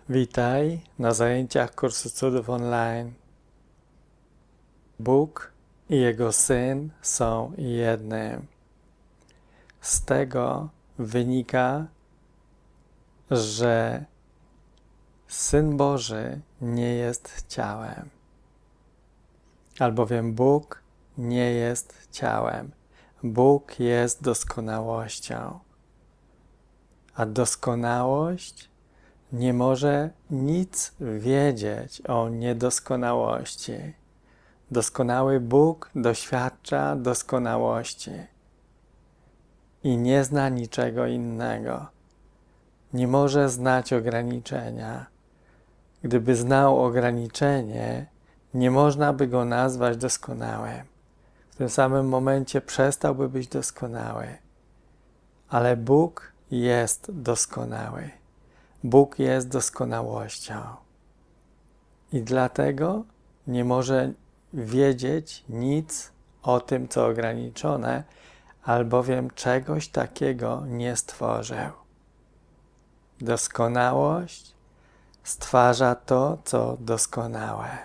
Witaj na zajęciach kursu cudów online. Bóg i Jego Syn są jednym. Z tego wynika, że Syn Boży nie jest ciałem, albowiem Bóg nie jest ciałem. Bóg jest doskonałością, a doskonałość nie może nic wiedzieć o niedoskonałości. Doskonały Bóg doświadcza doskonałości i nie zna niczego innego. Nie może znać ograniczenia. Gdyby znał ograniczenie, nie można by go nazwać doskonałym. W tym samym momencie przestałby być doskonały. Ale Bóg jest doskonały. Bóg jest doskonałością. I dlatego nie może wiedzieć nic o tym, co ograniczone, albowiem czegoś takiego nie stworzył. Doskonałość stwarza to, co doskonałe.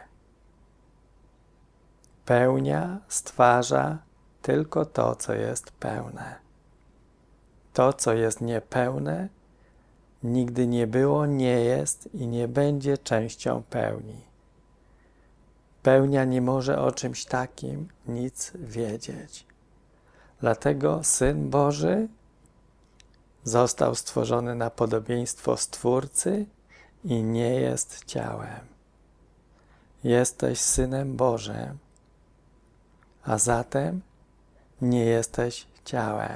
Pełnia stwarza tylko to, co jest pełne. To, co jest niepełne, nigdy nie było, nie jest i nie będzie częścią pełni. Pełnia nie może o czymś takim nic wiedzieć. Dlatego Syn Boży został stworzony na podobieństwo Stwórcy i nie jest ciałem. Jesteś Synem Bożym, a zatem nie jesteś ciałem.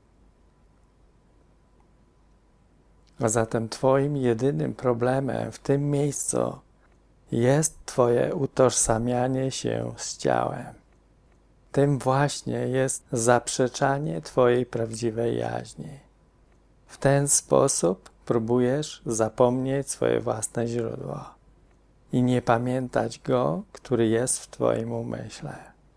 A zatem Twoim jedynym problemem w tym miejscu jest Twoje utożsamianie się z ciałem. Tym właśnie jest zaprzeczanie Twojej prawdziwej jaźni. W ten sposób próbujesz zapomnieć swoje własne źródło i nie pamiętać Go, który jest w Twoim umyśle.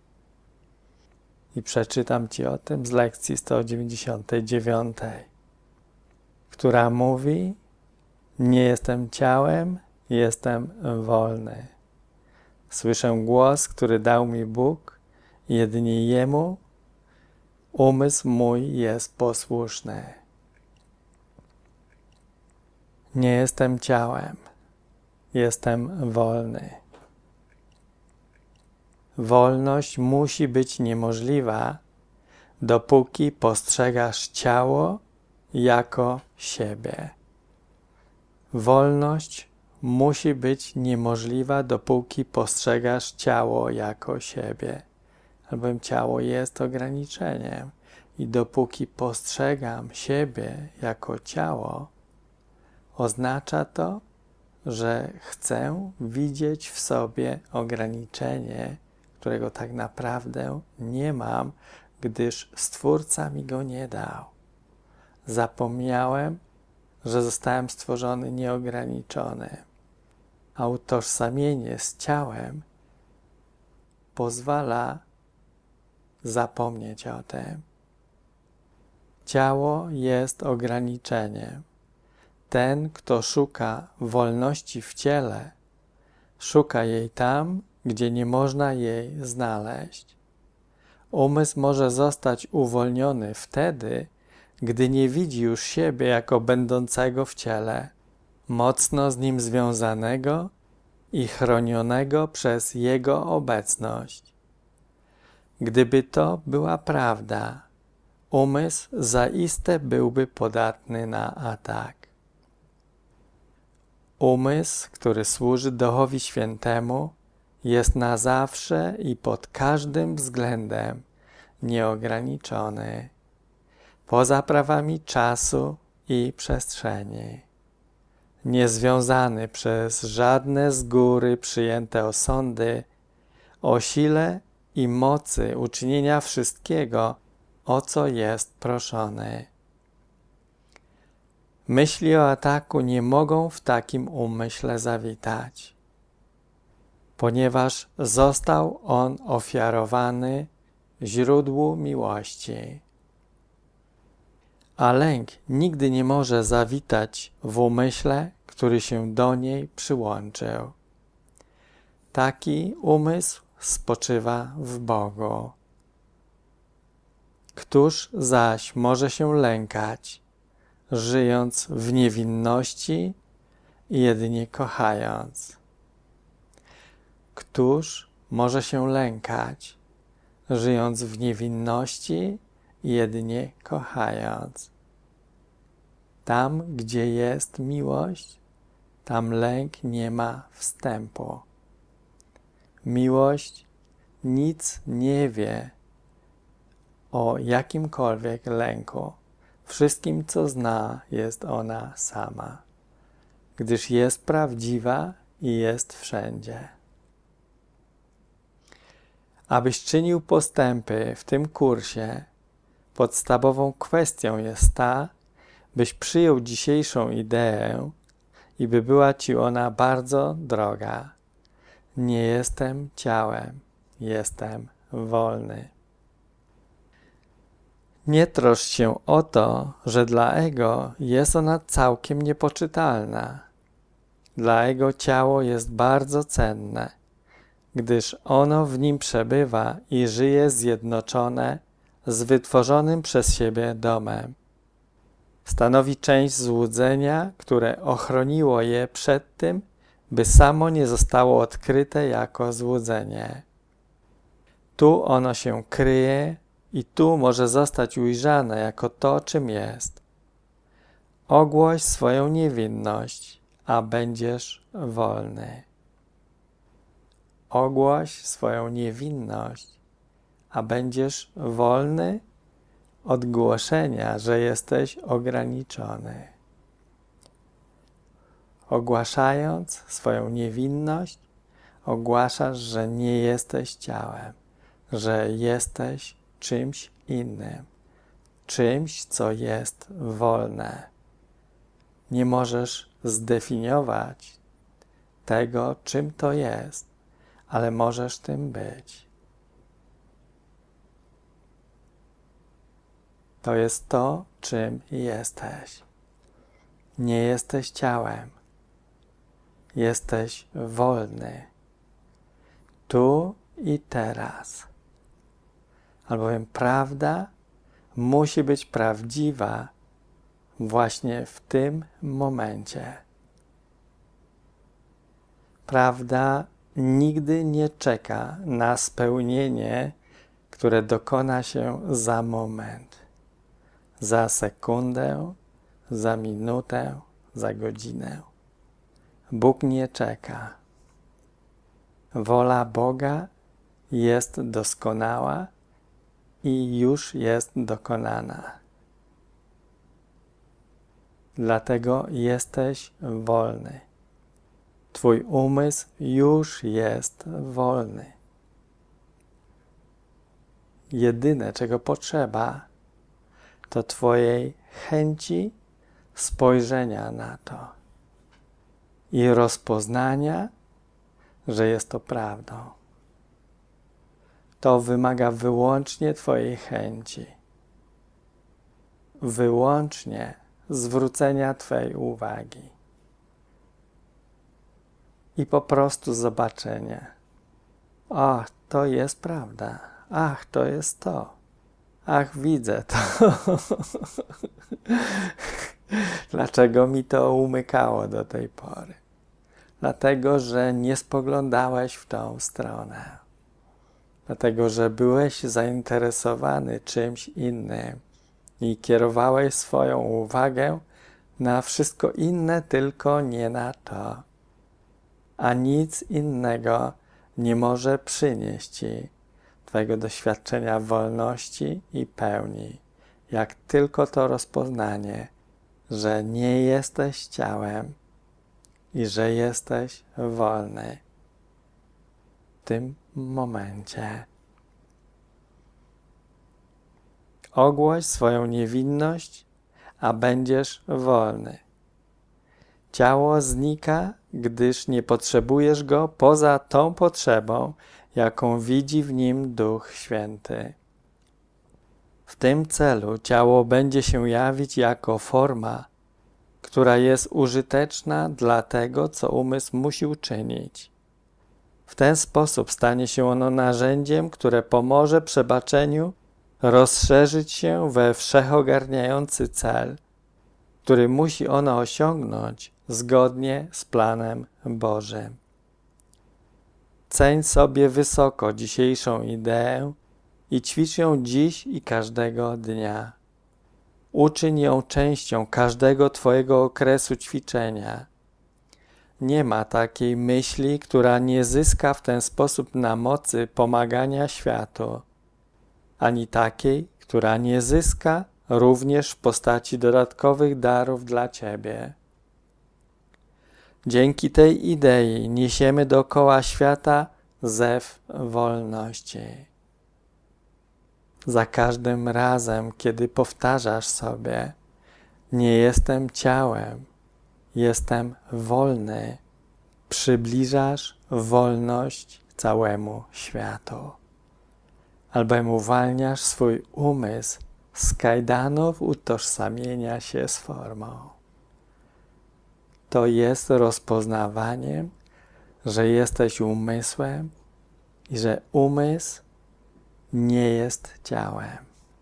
I przeczytam Ci o tym z lekcji 199, która mówi: nie jestem ciałem, jestem wolny. Słyszę głos, który dał mi Bóg, i jedynie Jemu umysł mój jest posłuszny. Nie jestem ciałem, jestem wolny. Wolność musi być niemożliwa, dopóki postrzegasz ciało jako siebie. Wolność musi być niemożliwa, dopóki postrzegasz ciało jako siebie, albowiem ciało jest ograniczeniem i dopóki postrzegam siebie jako ciało, oznacza to, że chcę widzieć w sobie ograniczenie, którego tak naprawdę nie mam, gdyż Stwórca mi go nie dał. Zapomniałem, że zostałem stworzony nieograniczony, a utożsamienie z ciałem pozwala zapomnieć o tym. Ciało jest ograniczeniem. Ten, kto szuka wolności w ciele, szuka jej tam, gdzie nie można jej znaleźć. Umysł może zostać uwolniony wtedy, gdy nie widzi już siebie jako będącego w ciele, mocno z nim związanego i chronionego przez jego obecność. Gdyby to była prawda, umysł zaiste byłby podatny na atak. Umysł, który służy Duchowi Świętemu, jest na zawsze i pod każdym względem nieograniczony, poza prawami czasu i przestrzeni, niezwiązany przez żadne z góry przyjęte osądy o sile i mocy uczynienia wszystkiego, o co jest proszony. Myśli o ataku nie mogą w takim umyśle zawitać, ponieważ został on ofiarowany źródłu miłości. A lęk nigdy nie może zawitać w umyśle, który się do niej przyłączył. Taki umysł spoczywa w Bogu. Któż zaś może się lękać, żyjąc w niewinności i jedynie kochając? Któż może się lękać, żyjąc w niewinności i jedynie kochając? Tam, gdzie jest miłość, tam lęk nie ma wstępu. Miłość nic nie wie o jakimkolwiek lęku. Wszystkim, co zna, jest ona sama, gdyż jest prawdziwa i jest wszędzie. Abyś czynił postępy w tym kursie, podstawową kwestią jest ta, byś przyjął dzisiejszą ideę i by była ci ona bardzo droga. Nie jestem ciałem, jestem wolny. Nie troszcz się o to, że dla ego jest ona całkiem niepoczytalna. Dla ego ciało jest bardzo cenne, gdyż ono w nim przebywa i żyje zjednoczone z wytworzonym przez siebie domem. Stanowi część złudzenia, które ochroniło je przed tym, by samo nie zostało odkryte jako złudzenie. Tu ono się kryje i tu może zostać ujrzane jako to, czym jest. Ogłoś swoją niewinność, a będziesz wolny. Ogłoś swoją niewinność, a będziesz wolny od głoszenia, że jesteś ograniczony. Ogłaszając swoją niewinność, ogłaszasz, że nie jesteś ciałem, że jesteś czymś innym, czymś, co jest wolne. Nie możesz zdefiniować tego, czym to jest, ale możesz tym być. To jest to, czym jesteś. Nie jesteś ciałem. Jesteś wolny. Tu i teraz. Albowiem prawda musi być prawdziwa właśnie w tym momencie. Prawda nigdy nie czeka na spełnienie, które dokona się za moment, za sekundę, za minutę, za godzinę. Bóg nie czeka. Wola Boga jest doskonała i już jest dokonana. Dlatego jesteś wolny. Twój umysł już jest wolny. Jedyne, czego potrzeba, to Twojej chęci spojrzenia na to i rozpoznania, że jest to prawdą. To wymaga wyłącznie Twojej chęci, wyłącznie zwrócenia Twojej uwagi i po prostu zobaczenia. Ach, to jest prawda. Ach, to jest to. Ach, widzę to. Dlaczego mi to umykało do tej pory? Dlatego, że nie spoglądałeś w tą stronę. Dlatego, że byłeś zainteresowany czymś innym i kierowałeś swoją uwagę na wszystko inne, tylko nie na to. A nic innego nie może przynieść Ci Twojego doświadczenia wolności i pełni, jak tylko to rozpoznanie, że nie jesteś ciałem i że jesteś wolny w tym momencie. Ogłoś swoją niewinność, a będziesz wolny. Ciało znika, gdyż nie potrzebujesz go poza tą potrzebą, jaką widzi w nim Duch Święty. W tym celu ciało będzie się jawić jako forma, która jest użyteczna dla tego, co umysł musi uczynić. W ten sposób stanie się ono narzędziem, które pomoże przebaczeniu rozszerzyć się we wszechogarniający cel, który musi ono osiągnąć zgodnie z planem Bożym. Ceń sobie wysoko dzisiejszą ideę i ćwicz ją dziś i każdego dnia. Uczyń ją częścią każdego Twojego okresu ćwiczenia. Nie ma takiej myśli, która nie zyska w ten sposób na mocy pomagania światu, ani takiej, która nie zyska również w postaci dodatkowych darów dla Ciebie. Dzięki tej idei niesiemy dookoła świata zew wolności. Za każdym razem, kiedy powtarzasz sobie: nie jestem ciałem, jestem wolny, przybliżasz wolność całemu światu, albowiem uwalniasz swój umysł z kajdanów utożsamienia się z formą. To jest rozpoznawaniem, że jesteś umysłem i że umysł nie jest ciałem.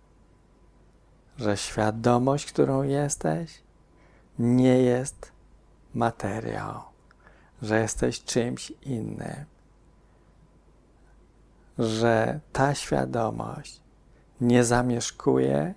Że świadomość, którą jesteś, nie jest materią. Że jesteś czymś innym. Że ta świadomość nie zamieszkuje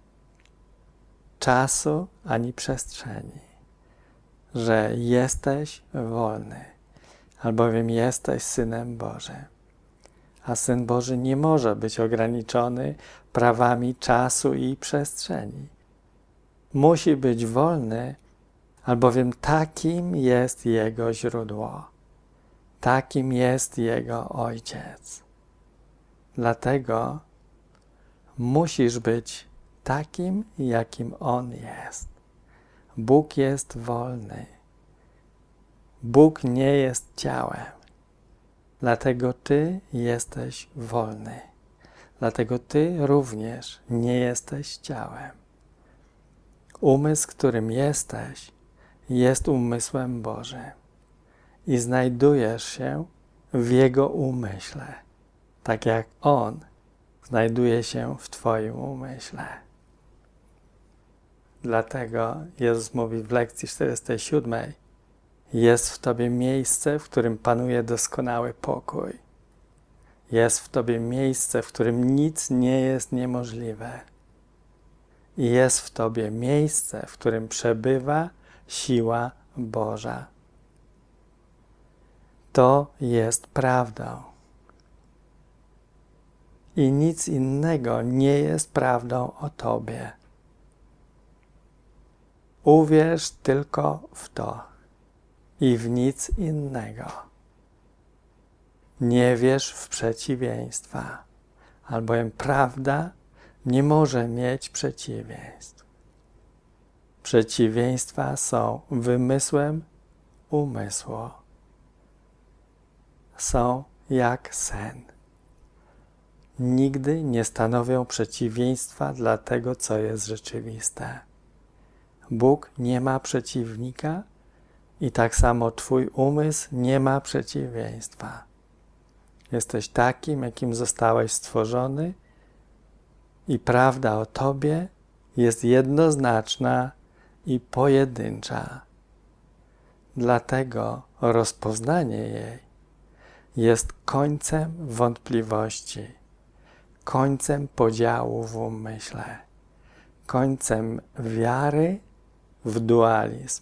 czasu ani przestrzeni. Że jesteś wolny, albowiem jesteś Synem Bożym. A Syn Boży nie może być ograniczony prawami czasu i przestrzeni. Musi być wolny, albowiem takim jest Jego źródło. Takim jest Jego Ojciec. Dlatego musisz być takim, jakim On jest. Bóg jest wolny. Bóg nie jest ciałem. Dlatego Ty jesteś wolny. Dlatego Ty również nie jesteś ciałem. Umysł, którym jesteś, jest umysłem Bożym. I znajdujesz się w Jego umyśle, tak jak On znajduje się w Twoim umyśle. Dlatego Jezus mówi w lekcji 47: jest w Tobie miejsce, w którym panuje doskonały pokój. Jest w Tobie miejsce, w którym nic nie jest niemożliwe. I jest w Tobie miejsce, w którym przebywa siła Boża. To jest prawdą. I nic innego nie jest prawdą o Tobie. Uwierz tylko w to i w nic innego. Nie wierz w przeciwieństwa, albowiem prawda nie może mieć przeciwieństw. Przeciwieństwa są wymysłem umysłu. Są jak sen. Nigdy nie stanowią przeciwieństwa dla tego, co jest rzeczywiste. Bóg nie ma przeciwnika i tak samo Twój umysł nie ma przeciwieństwa. Jesteś takim, jakim zostałeś stworzony i prawda o Tobie jest jednoznaczna i pojedyncza. Dlatego rozpoznanie jej jest końcem wątpliwości, końcem podziału w umyśle, końcem wiary w dualizm.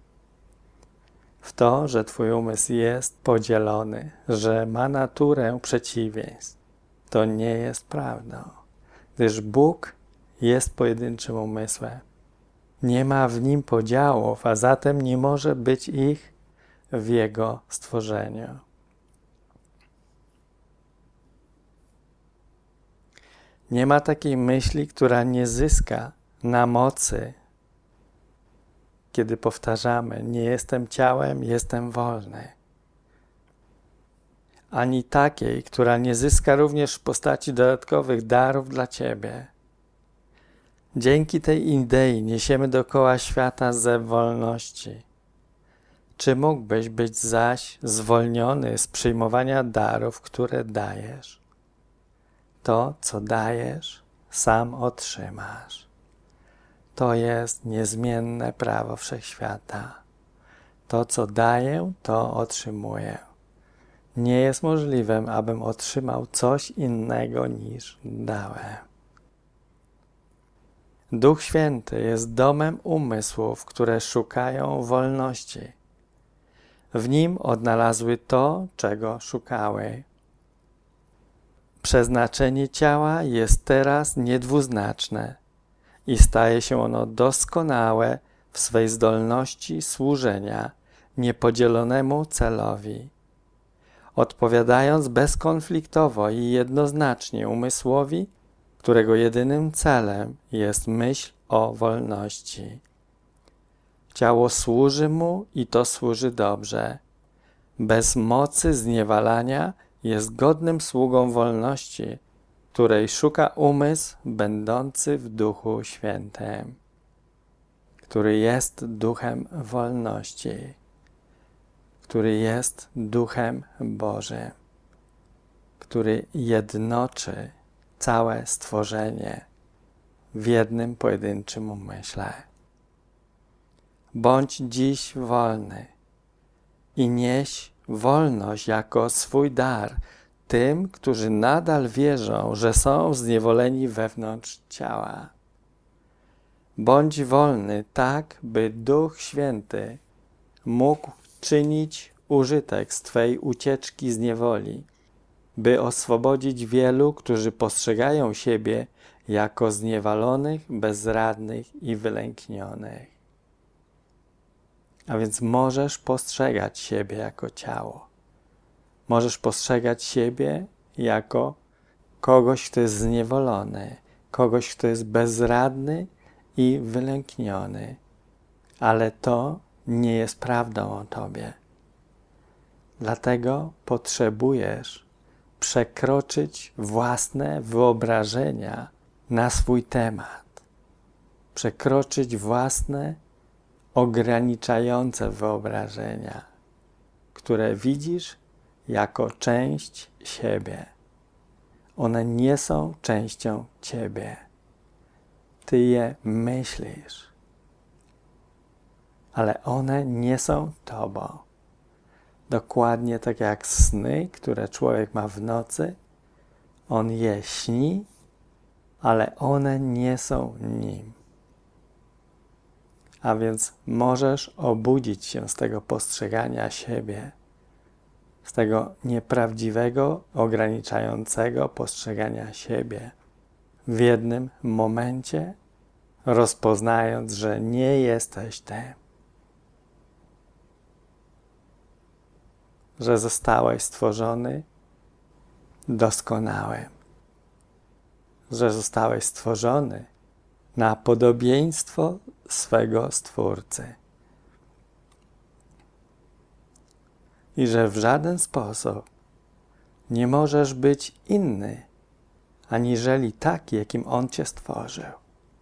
W to, że Twój umysł jest podzielony, że ma naturę przeciwieństw. To nie jest prawdą, gdyż Bóg jest pojedynczym umysłem. Nie ma w nim podziałów, a zatem nie może być ich w Jego stworzeniu. Nie ma takiej myśli, która nie zyska na mocy, kiedy powtarzamy: nie jestem ciałem, jestem wolny. Ani takiej, która nie zyska również w postaci dodatkowych darów dla Ciebie. Dzięki tej idei niesiemy dookoła świata zew wolności. Czy mógłbyś być zaś zwolniony z przyjmowania darów, które dajesz? To, co dajesz, sam otrzymasz. To jest niezmienne prawo wszechświata. To, co daję, to otrzymuję. Nie jest możliwe, abym otrzymał coś innego niż dałem. Duch Święty jest domem umysłów, które szukają wolności. W nim odnalazły to, czego szukały. Przeznaczenie ciała jest teraz niedwuznaczne i staje się ono doskonałe w swej zdolności służenia niepodzielonemu celowi. Odpowiadając bezkonfliktowo i jednoznacznie umysłowi, którego jedynym celem jest myśl o wolności. Ciało służy mu i to służy dobrze. Bez mocy zniewalania jest godnym sługą wolności, której szuka umysł będący w Duchu Świętym, który jest duchem wolności, który jest duchem Bożym, który jednoczy całe stworzenie w jednym pojedynczym umyśle. Bądź dziś wolny i nieś wolność jako swój dar tym, którzy nadal wierzą, że są zniewoleni wewnątrz ciała. Bądź wolny tak, by Duch Święty mógł czynić użytek z Twej ucieczki z niewoli, by oswobodzić wielu, którzy postrzegają siebie jako zniewalonych, bezradnych i wylęknionych. A więc możesz postrzegać siebie jako ciało. Możesz postrzegać siebie jako kogoś, kto jest zniewolony, kogoś, kto jest bezradny i wylękniony. Ale to nie jest prawdą o Tobie. Dlatego potrzebujesz przekroczyć własne wyobrażenia na swój temat. Przekroczyć własne ograniczające wyobrażenia, które widzisz jako część siebie. One nie są częścią Ciebie. Ty je myślisz, ale one nie są Tobą. Dokładnie tak jak sny, które człowiek ma w nocy, on je śni, ale one nie są nim. A więc możesz obudzić się z tego postrzegania siebie, z tego nieprawdziwego, ograniczającego postrzegania siebie w jednym momencie, rozpoznając, że nie jesteś tym, że zostałeś stworzony doskonałym, że zostałeś stworzony na podobieństwo swego Stwórcy i że w żaden sposób nie możesz być inny, aniżeli taki, jakim On Cię stworzył.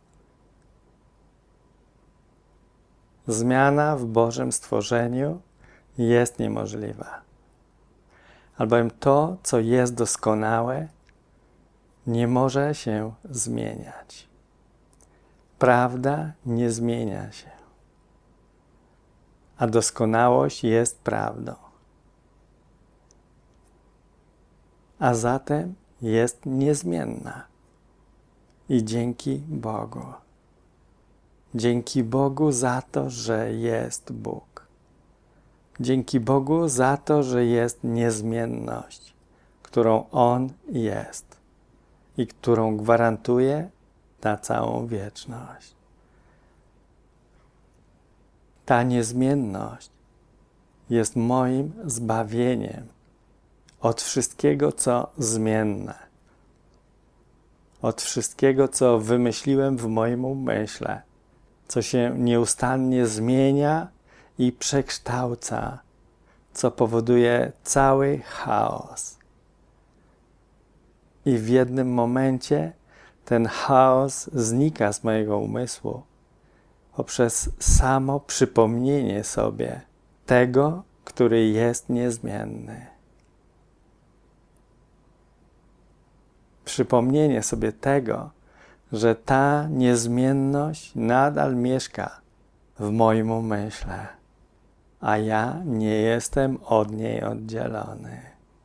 Zmiana w Bożym stworzeniu jest niemożliwa, albowiem to, co jest doskonałe, nie może się zmieniać. Prawda nie zmienia się, a doskonałość jest prawdą. A zatem jest niezmienna. I dzięki Bogu. Dzięki Bogu za to, że jest Bóg. Dzięki Bogu za to, że jest niezmienność, którą On jest i którą gwarantuje na całą wieczność. Ta niezmienność jest moim zbawieniem od wszystkiego, co zmienne, od wszystkiego, co wymyśliłem w moim umyśle, co się nieustannie zmienia i przekształca, co powoduje cały chaos. I w jednym momencie ten chaos znika z mojego umysłu poprzez samo przypomnienie sobie tego, który jest niezmienny. Przypomnienie sobie tego, że ta niezmienność nadal mieszka w moim umyśle, a ja nie jestem od niej oddzielony.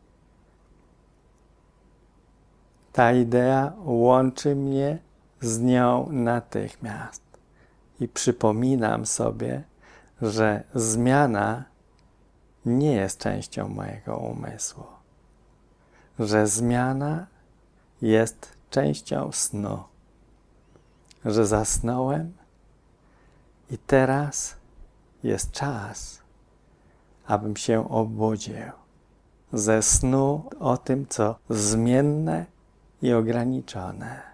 Ta idea łączy mnie z nią natychmiast i przypominam sobie, że zmiana nie jest częścią mojego umysłu, że zmiana jest częścią snu, że zasnąłem i teraz jest czas, abym się obudził ze snu o tym, co zmienne i ograniczone.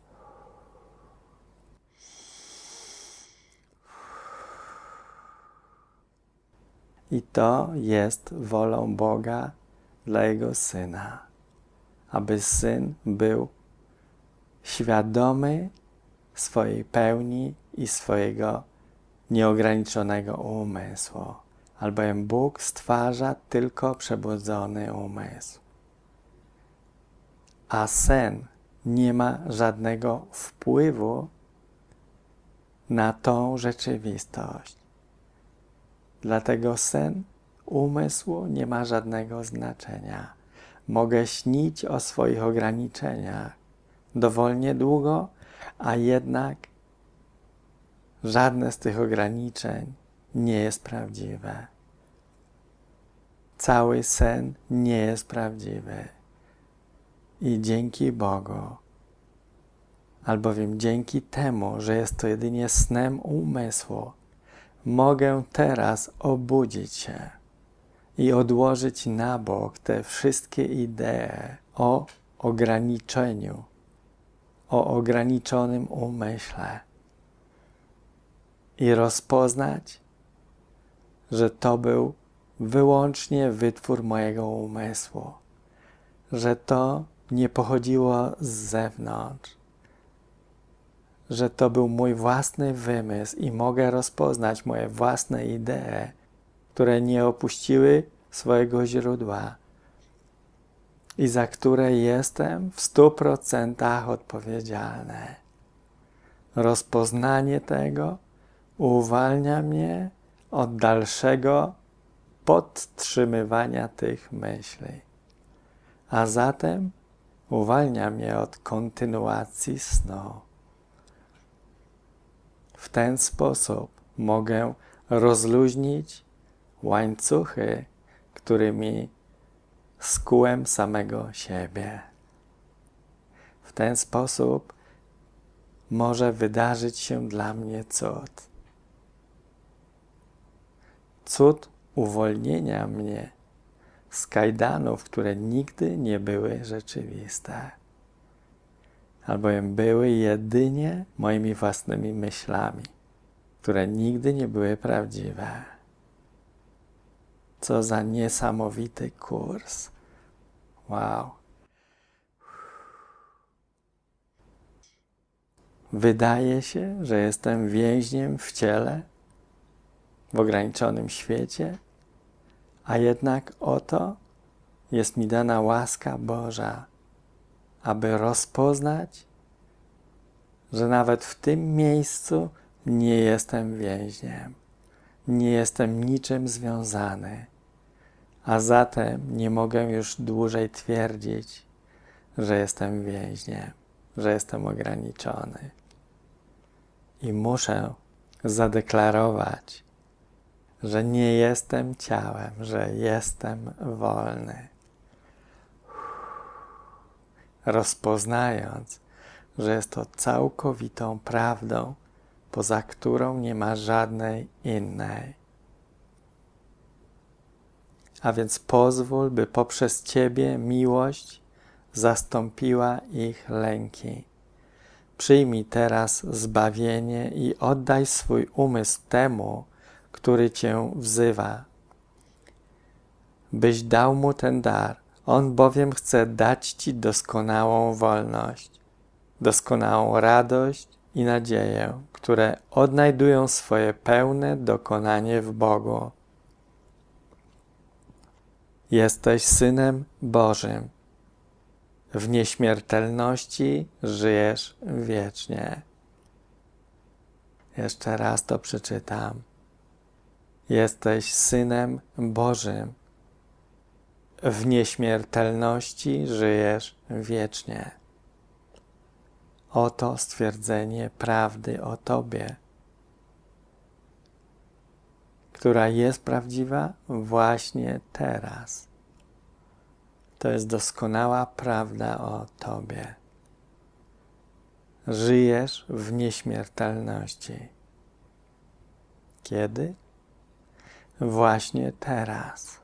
I to jest wolą Boga dla Jego Syna, aby Syn był świadomy swojej pełni i swojego nieograniczonego umysłu, albowiem Bóg stwarza tylko przebudzony umysł. A sen nie ma żadnego wpływu na tą rzeczywistość. Dlatego sen umysłu nie ma żadnego znaczenia. Mogę śnić o swoich ograniczeniach dowolnie długo, a jednak żadne z tych ograniczeń nie jest prawdziwe. Cały sen nie jest prawdziwy. I dzięki Bogu, albowiem dzięki temu, że jest to jedynie snem umysłu, mogę teraz obudzić się i odłożyć na bok te wszystkie idee o ograniczeniu, o ograniczonym umyśle i rozpoznać, że to był wyłącznie wytwór mojego umysłu, że to nie pochodziło z zewnątrz, że to był mój własny wymysł i mogę rozpoznać moje własne idee, które nie opuściły swojego źródła i za które jestem w 100% odpowiedzialny. Rozpoznanie tego uwalnia mnie od dalszego podtrzymywania tych myśli, a zatem uwalnia mnie od kontynuacji snu. W ten sposób mogę rozluźnić łańcuchy, którymi skułem samego siebie. W ten sposób może wydarzyć się dla mnie cud. Cud uwolnienia mnie z kajdanów, które nigdy nie były rzeczywiste, albowiem były jedynie moimi własnymi myślami, które nigdy nie były prawdziwe. Co za niesamowity kurs. Wow. Wydaje się, że jestem więźniem w ciele, w ograniczonym świecie, a jednak oto jest mi dana łaska Boża, aby rozpoznać, że nawet w tym miejscu nie jestem więźniem, nie jestem niczym związany, a zatem nie mogę już dłużej twierdzić, że jestem więźniem, że jestem ograniczony. I muszę zadeklarować, że nie jestem ciałem, że jestem wolny. Rozpoznając, że jest to całkowitą prawdą, poza którą nie ma żadnej innej. A więc pozwól, by poprzez Ciebie miłość zastąpiła ich lęki. Przyjmij teraz zbawienie i oddaj swój umysł temu, który Cię wzywa, byś dał mu ten dar. On bowiem chce dać Ci doskonałą wolność. doskonałą radość i nadzieję, które odnajdują swoje pełne dokonanie w Bogu. Jesteś Synem Bożym. W nieśmiertelności żyjesz wiecznie. Jeszcze raz to przeczytam. Jesteś Synem Bożym. W nieśmiertelności żyjesz wiecznie. Oto stwierdzenie prawdy o Tobie, która jest prawdziwa właśnie teraz. To jest doskonała prawda o Tobie. Żyjesz w nieśmiertelności. Kiedy? Właśnie teraz.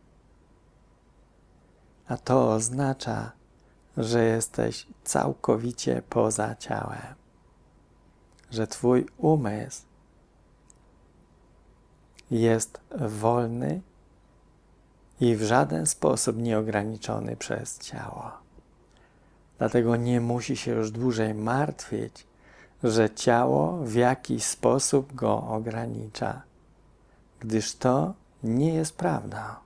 A to oznacza, że jesteś całkowicie poza ciałem. Że Twój umysł jest wolny i w żaden sposób nieograniczony przez ciało. Dlatego nie musi się już dłużej martwić, że ciało w jakiś sposób go ogranicza, gdyż to nie jest prawda.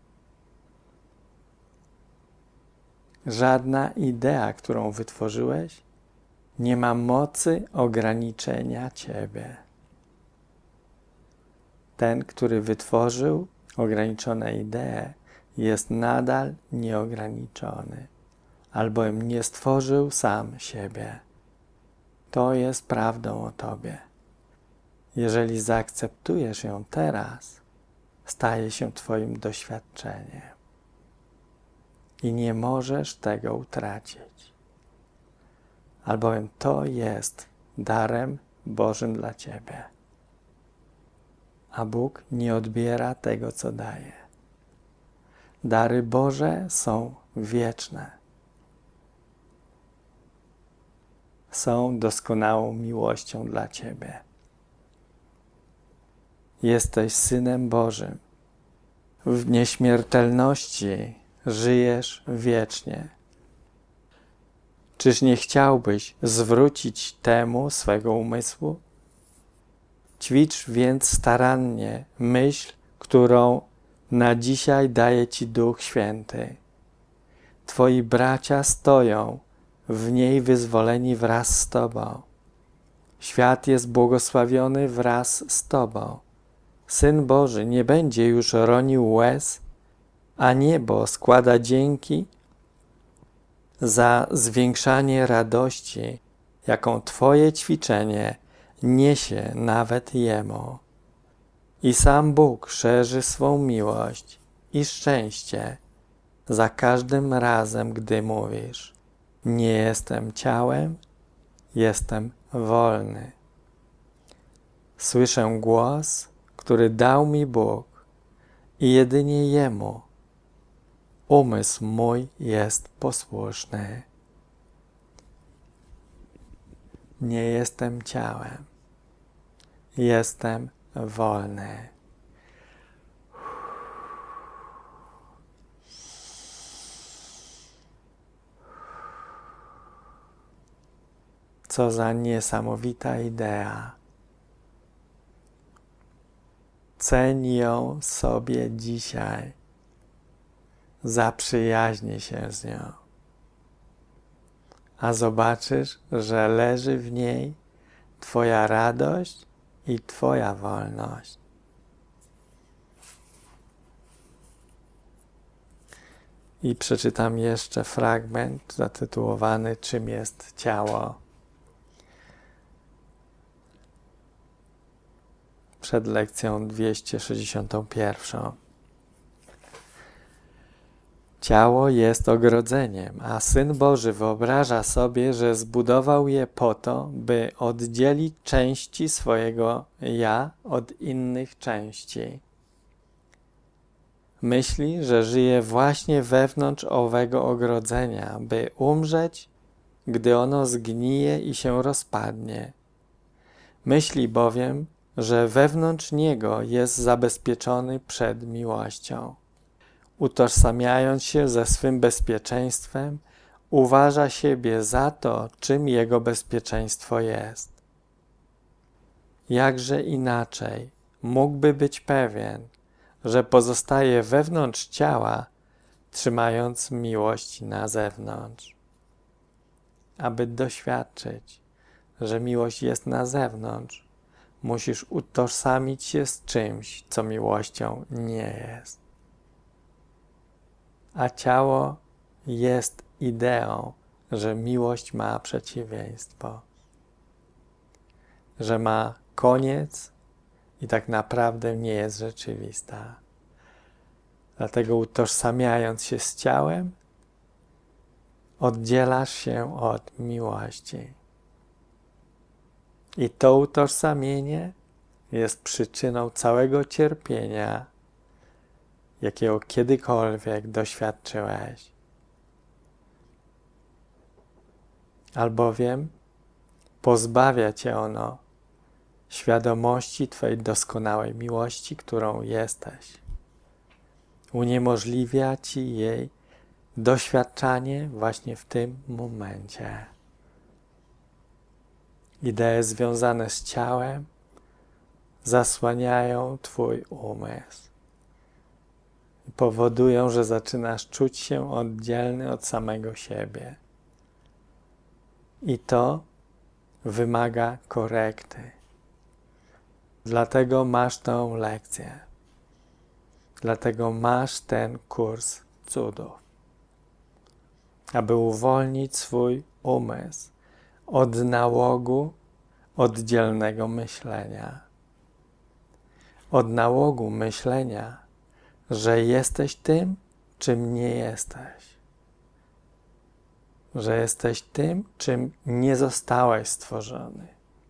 Żadna idea, którą wytworzyłeś, nie ma mocy ograniczenia Ciebie. Ten, który wytworzył ograniczone idee, jest nadal nieograniczony, albowiem nie stworzył sam siebie. To jest prawdą o Tobie. Jeżeli zaakceptujesz ją teraz, staje się Twoim doświadczeniem. I nie możesz tego utracić, albowiem to jest darem Bożym dla Ciebie. A Bóg nie odbiera tego, co daje. Dary Boże są wieczne. Są doskonałą miłością dla Ciebie. Jesteś Synem Bożym. W nieśmiertelności żyjesz wiecznie. Czyż nie chciałbyś zwrócić temu swego umysłu? Ćwicz więc starannie myśl, którą na dzisiaj daje Ci Duch Święty. Twoi bracia stoją w niej wyzwoleni wraz z Tobą. Świat jest błogosławiony wraz z Tobą. Syn Boży nie będzie już ronił łez, a niebo składa dzięki za zwiększanie radości, jaką Twoje ćwiczenie niesie nawet Jemu. I sam Bóg szerzy swą miłość i szczęście za każdym razem, gdy mówisz: nie jestem ciałem, jestem wolny. Słyszę głos, który dał mi Bóg i jedynie Jemu. Umysł mój jest posłuszny. Nie jestem ciałem. Jestem wolny. Co za niesamowita idea. Ceń ją sobie dzisiaj. Zaprzyjaźnij się z nią. A zobaczysz, że leży w niej Twoja radość i Twoja wolność. I przeczytam jeszcze fragment zatytułowany Czym jest ciało? Przed lekcją 261. Ciało jest ogrodzeniem, a Syn Boży wyobraża sobie, że zbudował je po to, by oddzielić części swojego ja od innych części. Myśli, że żyje właśnie wewnątrz owego ogrodzenia, by umrzeć, gdy ono zgnije i się rozpadnie. Myśli bowiem, że wewnątrz niego jest zabezpieczony przed miłością. Utożsamiając się ze swym bezpieczeństwem, uważa siebie za to, czym jego bezpieczeństwo jest. Jakże inaczej mógłby być pewien, że pozostaje wewnątrz ciała, trzymając miłość na zewnątrz. Aby doświadczyć, że miłość jest na zewnątrz, musisz utożsamić się z czymś, co miłością nie jest. A ciało jest ideą, że miłość ma przeciwieństwo, że ma koniec i tak naprawdę nie jest rzeczywista. Dlatego utożsamiając się z ciałem, oddzielasz się od miłości. I to utożsamienie jest przyczyną całego cierpienia, jakiego kiedykolwiek doświadczyłeś. Albowiem pozbawia cię ono świadomości Twojej doskonałej miłości, którą jesteś. Uniemożliwia Ci jej doświadczanie właśnie w tym momencie. Idee związane z ciałem zasłaniają Twój umysł i powodują, że zaczynasz czuć się oddzielny od samego siebie. I to wymaga korekty. Dlatego masz tą lekcję. Dlatego masz ten kurs cudów. Aby uwolnić swój umysł od nałogu oddzielnego myślenia. Od nałogu myślenia, że jesteś tym, czym nie jesteś. Że jesteś tym, czym nie zostałeś stworzony.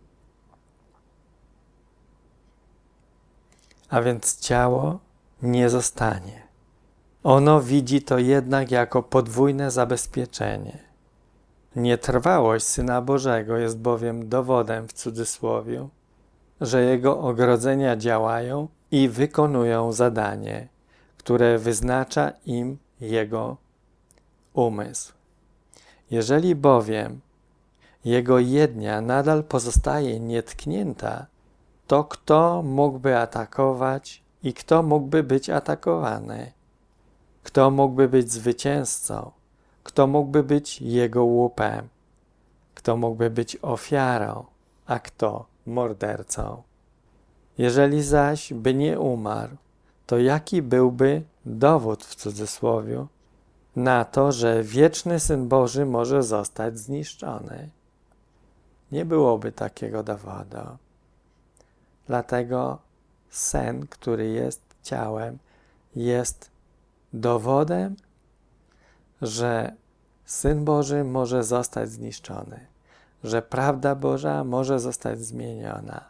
A więc ciało nie zostanie. Ono widzi to jednak jako podwójne zabezpieczenie. Nietrwałość Syna Bożego jest bowiem dowodem w cudzysłowiu, że Jego ogrodzenia działają i wykonują zadanie, które wyznacza im Jego umysł. Jeżeli bowiem Jego jednia nadal pozostaje nietknięta, to kto mógłby atakować i kto mógłby być atakowany? Kto mógłby być zwycięzcą? Kto mógłby być jego łupem? Kto mógłby być ofiarą, a kto mordercą? Jeżeli zaś by nie umarł, to jaki byłby dowód w cudzysłowiu na to, że wieczny Syn Boży może zostać zniszczony? Nie byłoby takiego dowodu. Dlatego sen, który jest ciałem, jest dowodem, że Syn Boży może zostać zniszczony, że prawda Boża może zostać zmieniona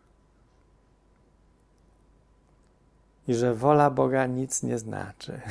i że wola Boga nic nie znaczy.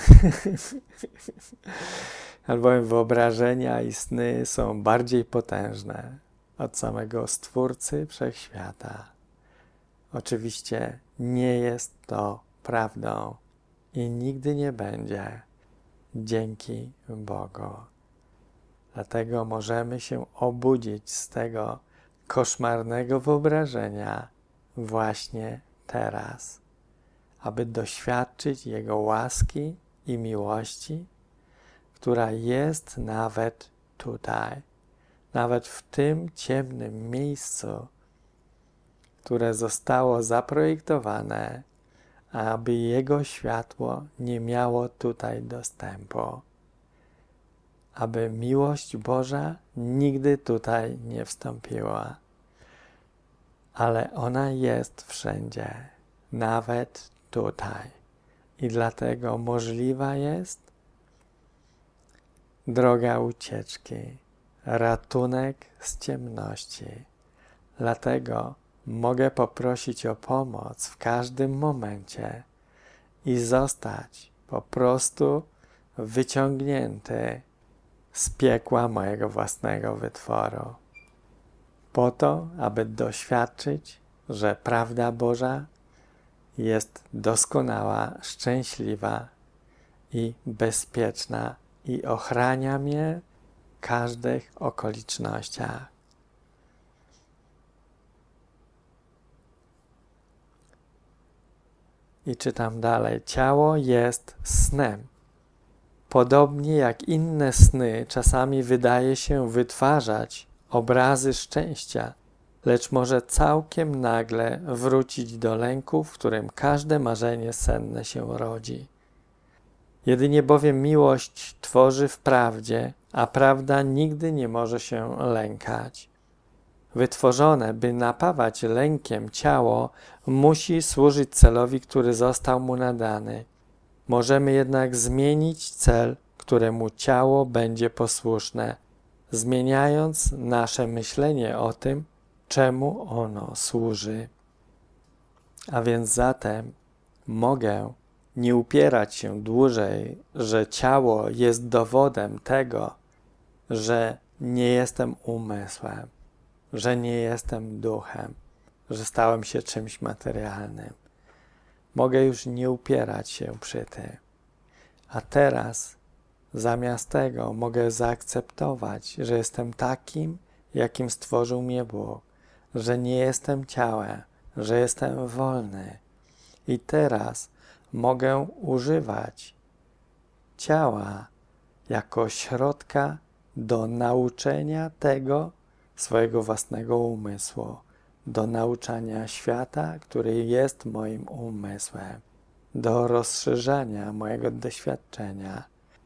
Albowiem wyobrażenia i sny są bardziej potężne od samego Stwórcy Wszechświata. Oczywiście nie jest to prawdą i nigdy nie będzie. Dzięki Bogu. Dlatego możemy się obudzić z tego koszmarnego wyobrażenia właśnie teraz, aby doświadczyć Jego łaski i miłości, która jest nawet tutaj, nawet w tym ciemnym miejscu, które zostało zaprojektowane, aby Jego światło nie miało tutaj dostępu, aby miłość Boża nigdy tutaj nie wstąpiła. Ale ona jest wszędzie, nawet tutaj. I dlatego możliwa jest droga ucieczki, ratunek z ciemności. Dlatego mogę poprosić o pomoc w każdym momencie i zostać po prostu wyciągnięty z piekła mojego własnego wytworu. Po to, aby doświadczyć, że prawda Boża jest doskonała, szczęśliwa i bezpieczna i ochrania mnie każdych okolicznościach. I czytam dalej. Ciało jest snem. Podobnie jak inne sny, czasami wydaje się wytwarzać obrazy szczęścia, lecz może całkiem nagle wrócić do lęku, w którym każde marzenie senne się rodzi. Jedynie bowiem miłość tworzy w prawdzie, a prawda nigdy nie może się lękać. Wytworzone, by napawać lękiem ciało, musi służyć celowi, który został mu nadany. Możemy jednak zmienić cel, któremu ciało będzie posłuszne, zmieniając nasze myślenie o tym, czemu ono służy. A więc zatem mogę nie upierać się dłużej, że ciało jest dowodem tego, że nie jestem umysłem, że nie jestem duchem, że stałem się czymś materialnym. Mogę już nie upierać się przy tym. A teraz zamiast tego mogę zaakceptować, że jestem takim, jakim stworzył mnie Bóg, że nie jestem ciałem, że jestem wolny. I teraz mogę używać ciała jako środka do nauczenia tego swojego własnego umysłu, do nauczania świata, który jest moim umysłem, do rozszerzania mojego doświadczenia.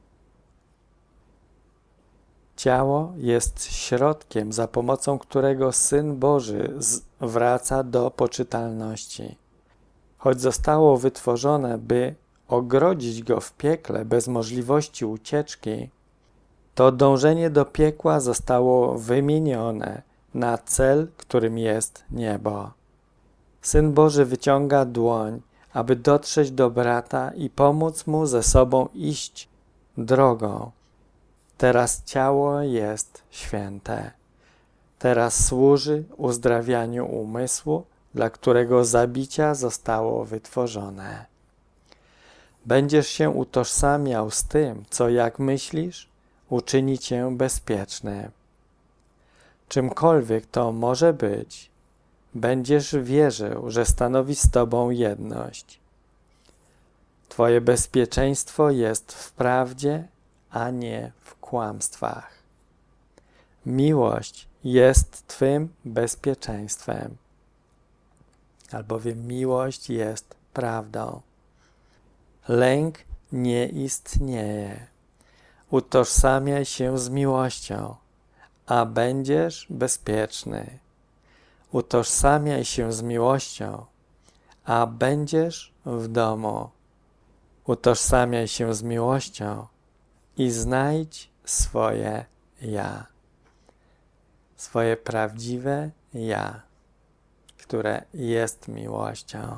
Ciało jest środkiem, za pomocą którego Syn Boży wraca do poczytalności. Choć zostało wytworzone, by ogrodzić go w piekle bez możliwości ucieczki, to dążenie do piekła zostało wymienione na cel, którym jest niebo. Syn Boży wyciąga dłoń, aby dotrzeć do brata i pomóc mu ze sobą iść drogą. Teraz ciało jest święte. Teraz służy uzdrawianiu umysłu, dla którego zabicia zostało wytworzone. Będziesz się utożsamiał z tym, co jak myślisz, uczyni cię bezpieczny. Czymkolwiek to może być, będziesz wierzył, że stanowi z tobą jedność. Twoje bezpieczeństwo jest w prawdzie, a nie w kłamstwach. Miłość jest twym bezpieczeństwem, albowiem miłość jest prawdą. Lęk nie istnieje. Utożsamiaj się z miłością, a będziesz bezpieczny. Utożsamiaj się z miłością, a będziesz w domu. Utożsamiaj się z miłością i znajdź swoje ja. Swoje prawdziwe ja, które jest miłością.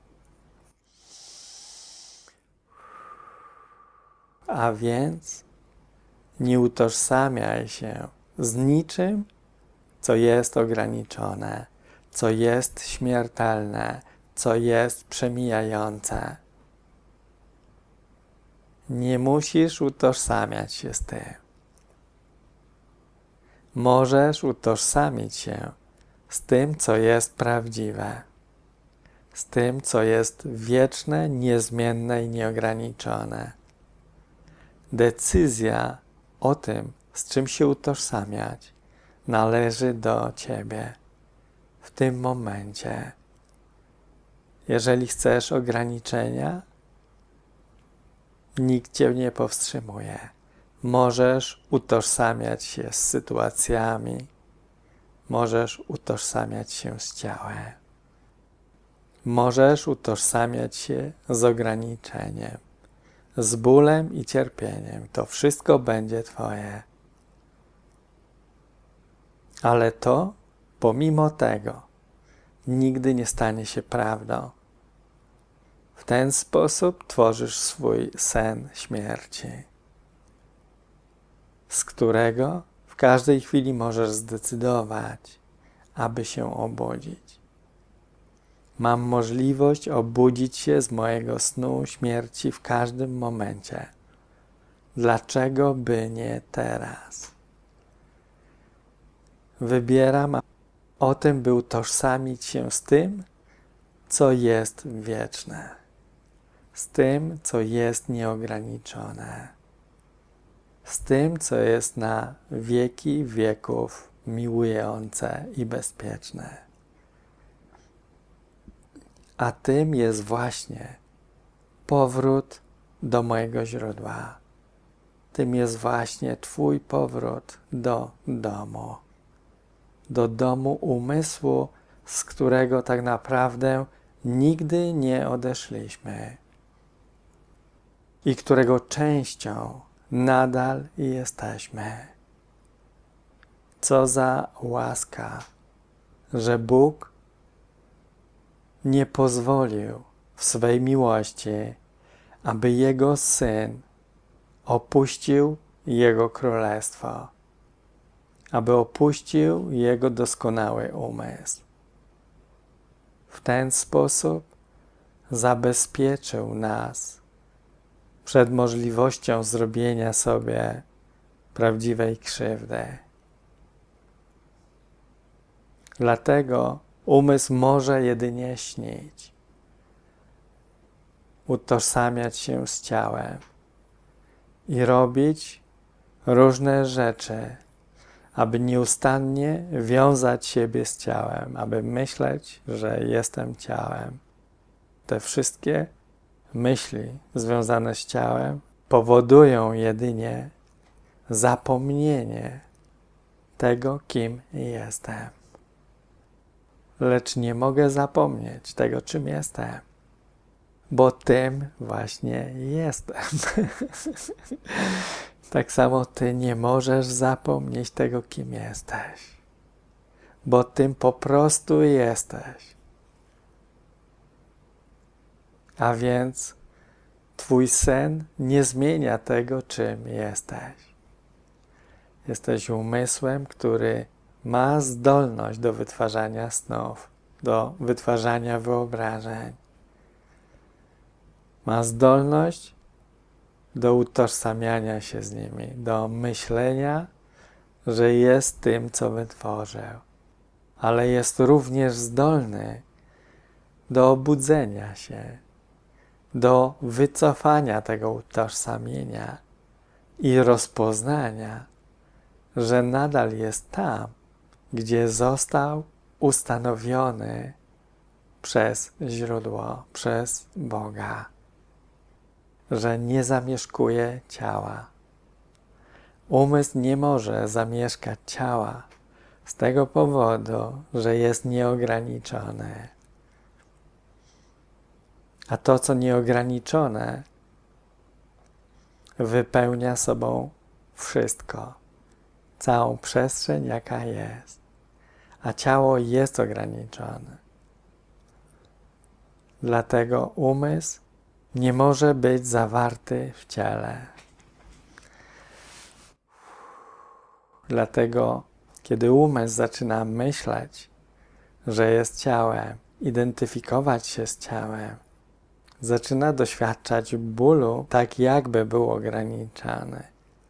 A więc nie utożsamiaj się z niczym, co jest ograniczone, co jest śmiertelne, co jest przemijające. Nie musisz utożsamiać się z tym. Możesz utożsamić się z tym, co jest prawdziwe, z tym, co jest wieczne, niezmienne i nieograniczone. Decyzja o tym, z czym się utożsamiać, należy do ciebie w tym momencie. Jeżeli chcesz ograniczenia, nikt cię nie powstrzymuje. Możesz utożsamiać się z sytuacjami, możesz utożsamiać się z ciałem. Możesz utożsamiać się z ograniczeniem, z bólem i cierpieniem. To wszystko będzie twoje. Ale to, pomimo tego, nigdy nie stanie się prawdą. W ten sposób tworzysz swój sen śmierci, z którego w każdej chwili możesz zdecydować, aby się obudzić. Mam możliwość obudzić się z mojego snu śmierci w każdym momencie. Dlaczego by nie teraz? wybieram o tym, by utożsamić się z tym, co jest wieczne, z tym, co jest nieograniczone, z tym, co jest na wieki wieków miłujące i bezpieczne. A tym jest właśnie powrót do mojego źródła. Tym jest właśnie Twój powrót do domu. Do domu umysłu, z którego tak naprawdę nigdy nie odeszliśmy i którego częścią nadal jesteśmy. Co za łaska, że Bóg nie pozwolił w swej miłości, aby Jego Syn opuścił Jego królestwo, aby opuścił Jego doskonały umysł. W ten sposób zabezpieczył nas przed możliwością zrobienia sobie prawdziwej krzywdy. Dlatego umysł może jedynie śnić, utożsamiać się z ciałem i robić różne rzeczy, aby nieustannie wiązać siebie z ciałem, aby myśleć, że jestem ciałem. Te wszystkie myśli związane z ciałem powodują jedynie zapomnienie tego, kim jestem. Lecz nie mogę zapomnieć tego, czym jestem, bo tym właśnie jestem. Tak samo Ty nie możesz zapomnieć tego, kim jesteś, bo tym po prostu jesteś. A więc Twój sen nie zmienia tego, czym jesteś. Jesteś umysłem, który ma zdolność do wytwarzania snów, do wytwarzania wyobrażeń. Ma zdolność do utożsamiania się z nimi, do myślenia, że jest tym, co wytworzył. Ale jest również zdolny do obudzenia się, do wycofania tego utożsamienia i rozpoznania, że nadal jest tam, gdzie został ustanowiony przez źródło, przez Boga, że nie zamieszkuje ciała. Umysł nie może zamieszkać ciała z tego powodu, że jest nieograniczony. A to, co nieograniczone, wypełnia sobą wszystko, całą przestrzeń, jaka jest. A ciało jest ograniczone. Dlatego umysł nie może być zawarty w ciele. Dlatego, kiedy umysł zaczyna myśleć, że jest ciałem, identyfikować się z ciałem, zaczyna doświadczać bólu, tak jakby był ograniczany.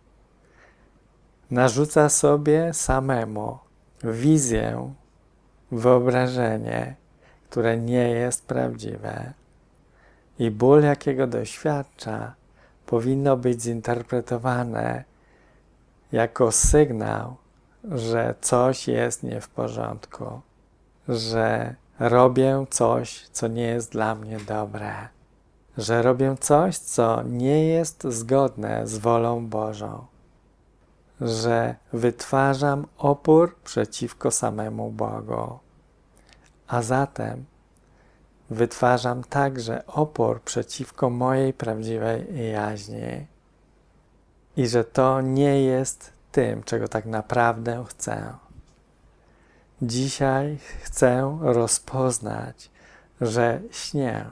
Narzuca sobie samemu wizję, wyobrażenie, które nie jest prawdziwe. I ból, jakiego doświadcza, powinno być zinterpretowane jako sygnał, że coś jest nie w porządku, że robię coś, co nie jest dla mnie dobre, że robię coś, co nie jest zgodne z wolą Bożą, że wytwarzam opór przeciwko samemu Bogu, a zatem wytwarzam także opór przeciwko mojej prawdziwej jaźni i że to nie jest tym, czego tak naprawdę chcę. Dzisiaj chcę rozpoznać, że śnię.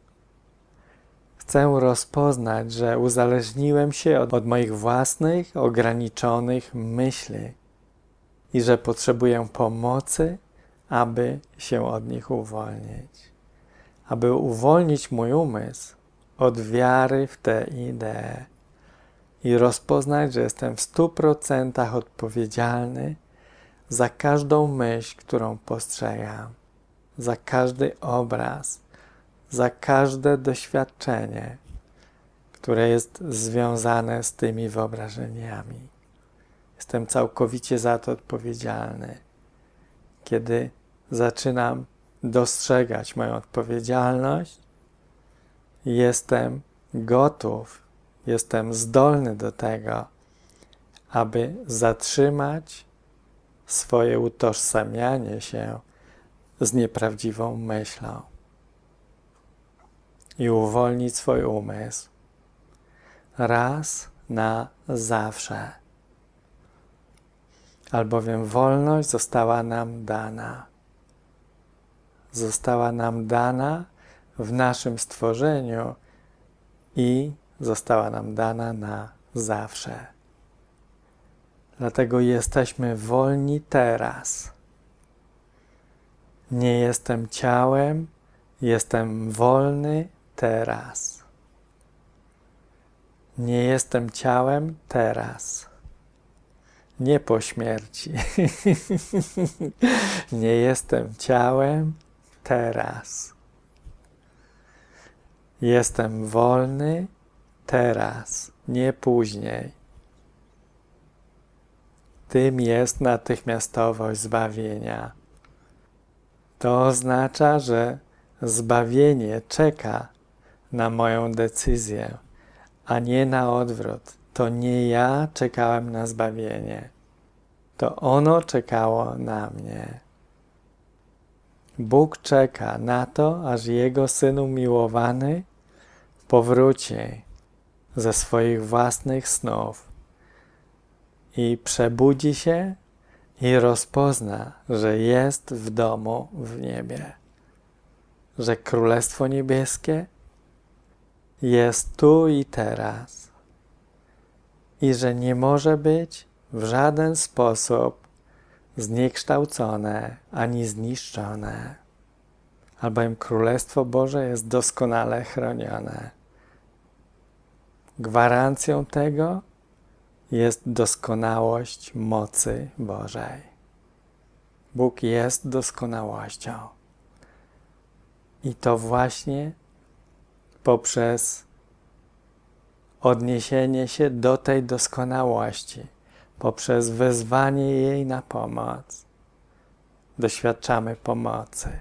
Chcę rozpoznać, że uzależniłem się od moich własnych, ograniczonych myśli i że potrzebuję pomocy, aby się od nich uwolnić. Aby uwolnić mój umysł od wiary w te idee i rozpoznać, że jestem w 100% odpowiedzialny za każdą myśl, którą postrzegam, za każdy obraz, za każde doświadczenie, które jest związane z tymi wyobrażeniami. Jestem całkowicie za to odpowiedzialny. Kiedy zaczynam dostrzegać moją odpowiedzialność, jestem gotów, jestem zdolny do tego, aby zatrzymać swoje utożsamianie się z nieprawdziwą myślą i uwolnić swój umysł raz na zawsze. Albowiem wolność została nam dana. Została nam dana w naszym stworzeniu i została nam dana na zawsze. Dlatego jesteśmy wolni teraz. Nie jestem ciałem, jestem wolny teraz. Nie jestem ciałem teraz. Nie po śmierci. Nie jestem ciałem teraz. Jestem wolny teraz, nie później. Tym jest natychmiastowość zbawienia. To oznacza, że zbawienie czeka na moją decyzję, a nie na odwrót. To nie ja czekałem na zbawienie. To ono czekało na mnie. Bóg czeka na to, aż Jego Syn umiłowany powróci ze swoich własnych snów i przebudzi się i rozpozna, że jest w domu w niebie, że Królestwo Niebieskie jest tu i teraz i że nie może być w żaden sposób zniekształcone ani zniszczone, albowiem Królestwo Boże jest doskonale chronione. Gwarancją tego jest doskonałość mocy Bożej. Bóg jest doskonałością. I to właśnie poprzez odniesienie się do tej doskonałości, poprzez wezwanie jej na pomoc, doświadczamy pomocy.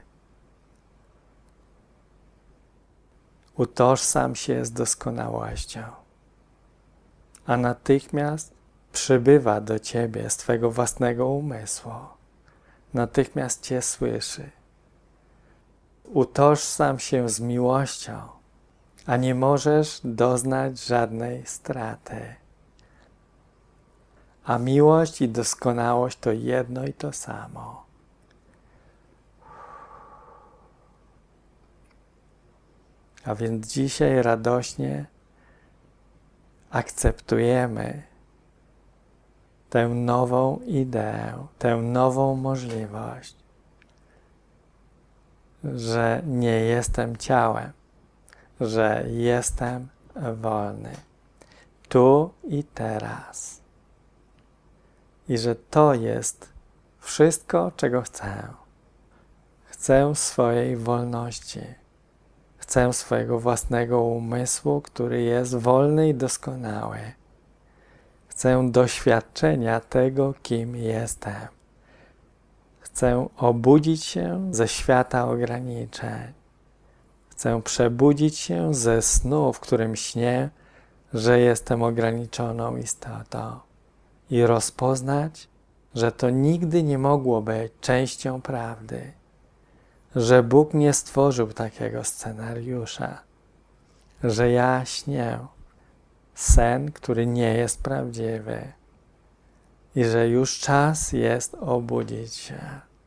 Utożsam się z doskonałością, a natychmiast przybywa do Ciebie z Twego własnego umysłu. Natychmiast Cię słyszy. Utożsam się z miłością, a nie możesz doznać żadnej straty. A miłość i doskonałość to jedno i to samo. A więc dzisiaj radośnie akceptujemy tę nową ideę, tę nową możliwość, że nie jestem ciałem, że jestem wolny tu i teraz. I że to jest wszystko, czego chcę. Chcę swojej wolności. Chcę swojego własnego umysłu, który jest wolny i doskonały. Chcę doświadczenia tego, kim jestem. Chcę obudzić się ze świata ograniczeń. Chcę przebudzić się ze snu, w którym śnię, że jestem ograniczoną istotą i rozpoznać, że to nigdy nie mogło być częścią prawdy, że Bóg nie stworzył takiego scenariusza, że ja śnię sen, który nie jest prawdziwy i że już czas jest obudzić się.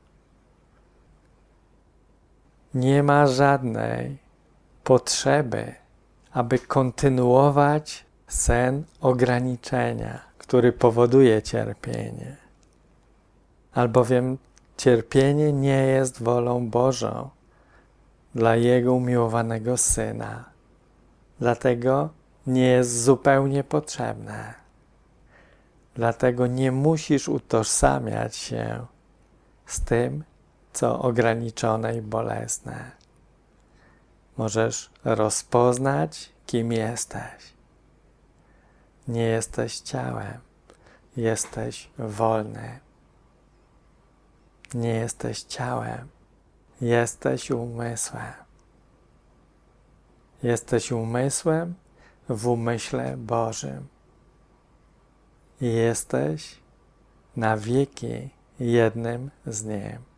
Nie ma żadnej potrzeby, aby kontynuować sen ograniczenia, który powoduje cierpienie. Albowiem cierpienie nie jest wolą Bożą dla Jego umiłowanego Syna. Dlatego nie jest zupełnie potrzebne. Dlatego nie musisz utożsamiać się z tym, co ograniczone i bolesne. Możesz rozpoznać, kim jesteś. Nie jesteś ciałem, jesteś wolny. Nie jesteś ciałem, jesteś umysłem. Jesteś umysłem w umyśle Bożym. I jesteś na wieki jednym z Nim.